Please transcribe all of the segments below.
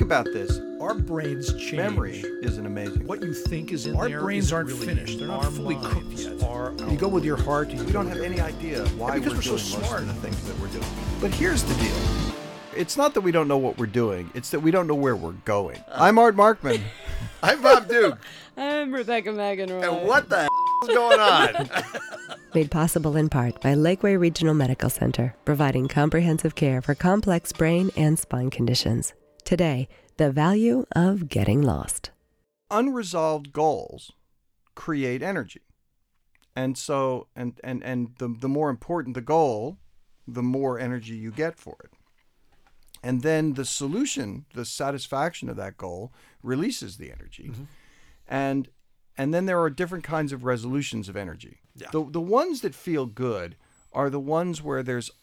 about this. Our brains change. Memory isn't amazing. What you think is in Our there brains isn't aren't really finished. They're not our fully mind cooked yet. You go with your heart. We don't have any idea why because we're we're so doing most smart. of the things that we're doing. But here's the deal. It's not that we don't know what we're doing. It's that we don't know where we're going. I'm Art Markman. I'm Bob Duke. I'm Rebecca McEnroy. And what the is going on? Made possible in part by Lakeway Regional Medical Center, providing comprehensive care for complex brain and spine conditions. Today, the value of getting lost. Unresolved goals create energy. And so, the more important the goal, the more energy you get for it. And then the solution, the satisfaction of that goal, releases the energy. Mm-hmm. And then there are different kinds of resolutions of energy. Yeah. The ones that feel good are the ones where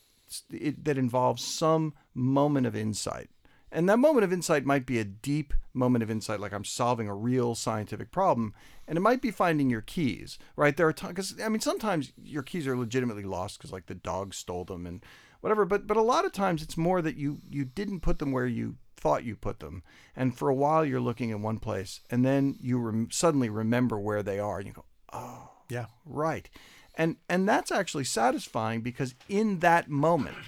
that involves some moment of insight. And that moment of insight might be a deep moment of insight, like I'm solving a real scientific problem. And it might be finding your keys, right? There are times, because sometimes your keys are legitimately lost because like the dog stole them and whatever. But a lot of times it's more that you didn't put them where you thought you put them. And for a while you're looking in one place and then you suddenly remember where they are and you go, oh, yeah, right. And that's actually satisfying because in that moment,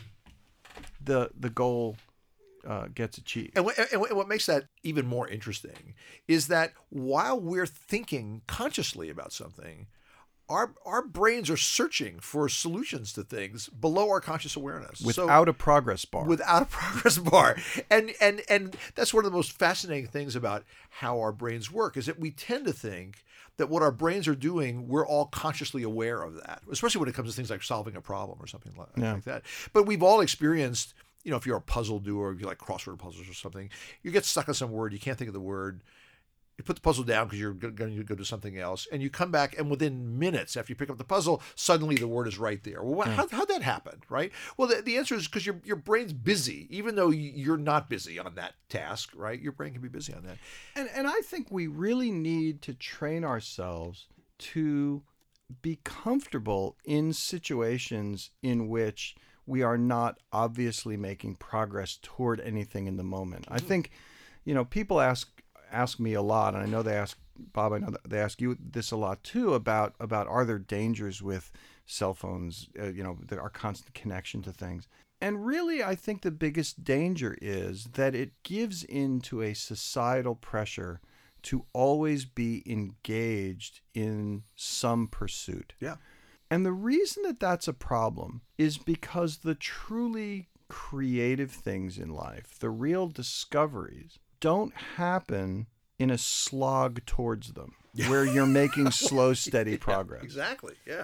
the goal gets achieved. And what makes that even more interesting is that while we're thinking consciously about something, our brains are searching for solutions to things below our conscious awareness. Without a progress bar. Without a progress bar. And that's one of the most fascinating things about how our brains work is that we tend to think that what our brains are doing, we're all consciously aware of that, especially when it comes to things like solving a problem or something like that. But we've all experienced, if you're a puzzle doer, if you like crossword puzzles or something, you get stuck on some word, you can't think of the word. You put the puzzle down because you're going to go do something else, and you come back, and within minutes after you pick up the puzzle, suddenly the word is right there. Well, how'd that happen, right? Well, the answer is because your brain's busy, even though you're not busy on that task, right? Your brain can be busy on that. And I think we really need to train ourselves to be comfortable in situations in which we are not obviously making progress toward anything in the moment. I think, people ask me a lot, and I know they ask Bob, I know they ask you this a lot too, about are there dangers with cell phones, our constant connection to things. And really, I think the biggest danger is that it gives into a societal pressure to always be engaged in some pursuit. Yeah. And the reason that that's a problem is because the truly creative things in life, the real discoveries, don't happen in a slog towards them where you're making slow, steady progress. Exactly, yeah.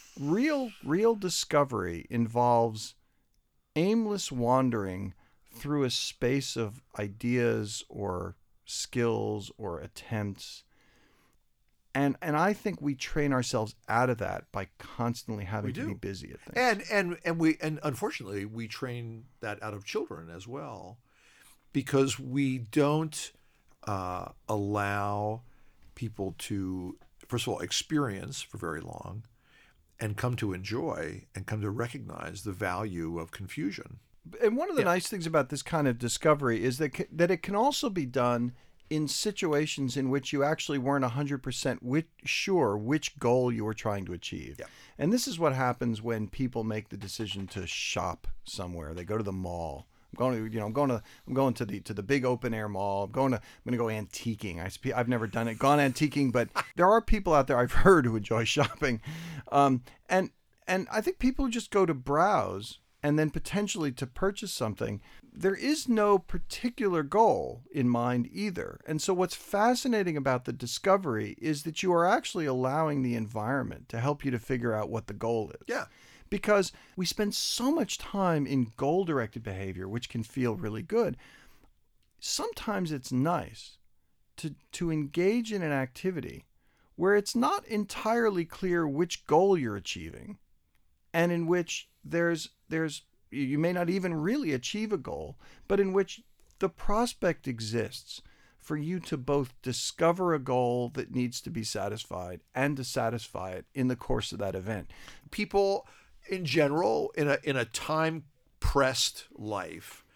Real discovery involves aimless wandering through a space of ideas or skills or attempts. And I think we train ourselves out of that by constantly having to be busy at things. And unfortunately we train that out of children as well, because we don't allow people to, first of all, experience for very long and come to enjoy and come to recognize the value of confusion. And one of the nice things about this kind of discovery is that it can also be done in situations in which you actually weren't 100% sure which goal you were trying to achieve. Yeah. And this is what happens when people make the decision to shop somewhere. They go to the mall. I'm going to the big open air mall. I'm going to go antiquing. I've never gone antiquing, but there are people out there I've heard who enjoy shopping. And I think people just go to browse and then potentially to purchase something. There is no particular goal in mind either. And so what's fascinating about the discovery is that you are actually allowing the environment to help you to figure out what the goal is. Yeah. Because we spend so much time in goal-directed behavior, which can feel really good. Sometimes it's nice to engage in an activity where it's not entirely clear which goal you're achieving, and in which there's you may not even really achieve a goal, but in which the prospect exists for you to both discover a goal that needs to be satisfied and to satisfy it in the course of that event. People in general, in a time-pressed life,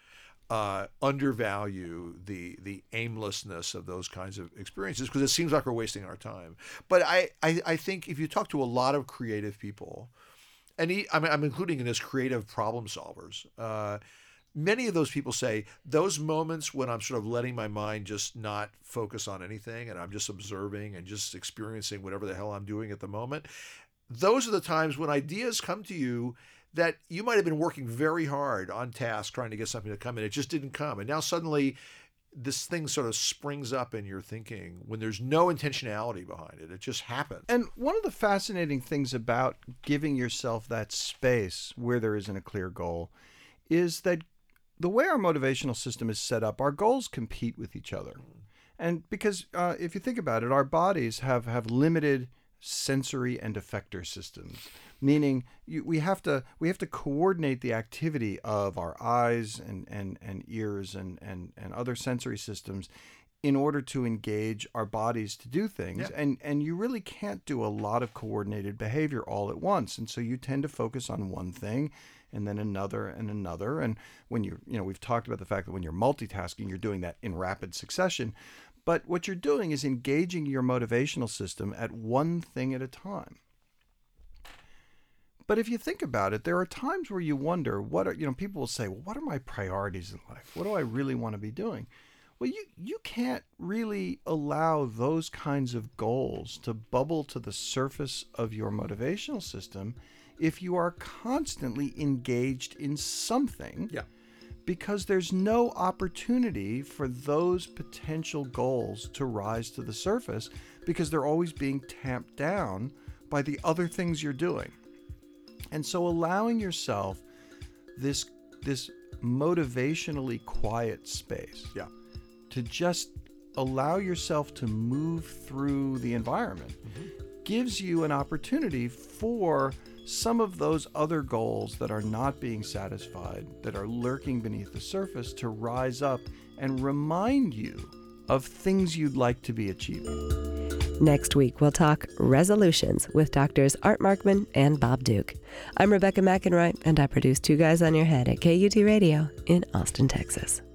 undervalue the aimlessness of those kinds of experiences because it seems like we're wasting our time. But I think if you talk to a lot of creative people, and I'm including in this creative problem solvers, many of those people say those moments when I'm sort of letting my mind just not focus on anything and I'm just observing and just experiencing whatever the hell I'm doing at the moment, those are the times when ideas come to you that you might have been working very hard on task trying to get something to come in. It just didn't come. And now suddenly this thing sort of springs up in your thinking when there's no intentionality behind it. It just happened. And one of the fascinating things about giving yourself that space where there isn't a clear goal is that the way our motivational system is set up, our goals compete with each other. And because if you think about it, our bodies have limited sensory and effector systems, meaning we have to coordinate the activity of our eyes and ears and other sensory systems in order to engage our bodies to do things. Yeah. And you really can't do a lot of coordinated behavior all at once. And so you tend to focus on one thing and then another and another. And when we've talked about the fact that when you're multitasking, you're doing that in rapid succession. But what you're doing is engaging your motivational system at one thing at a time. But if you think about it, there are times where you wonder, people will say, well, what are my priorities in life? What do I really want to be doing? Well, you can't really allow those kinds of goals to bubble to the surface of your motivational system if you are constantly engaged in something. Yeah. Because there's no opportunity for those potential goals to rise to the surface because they're always being tamped down by the other things you're doing. And so allowing yourself this motivationally quiet space to just allow yourself to move through the environment gives you an opportunity for some of those other goals that are not being satisfied, that are lurking beneath the surface, to rise up and remind you of things you'd like to be achieving. Next week, we'll talk resolutions with Doctors Art Markman and Bob Duke. I'm Rebecca McEnroy, and I produce Two Guys on Your Head at KUT Radio in Austin, Texas.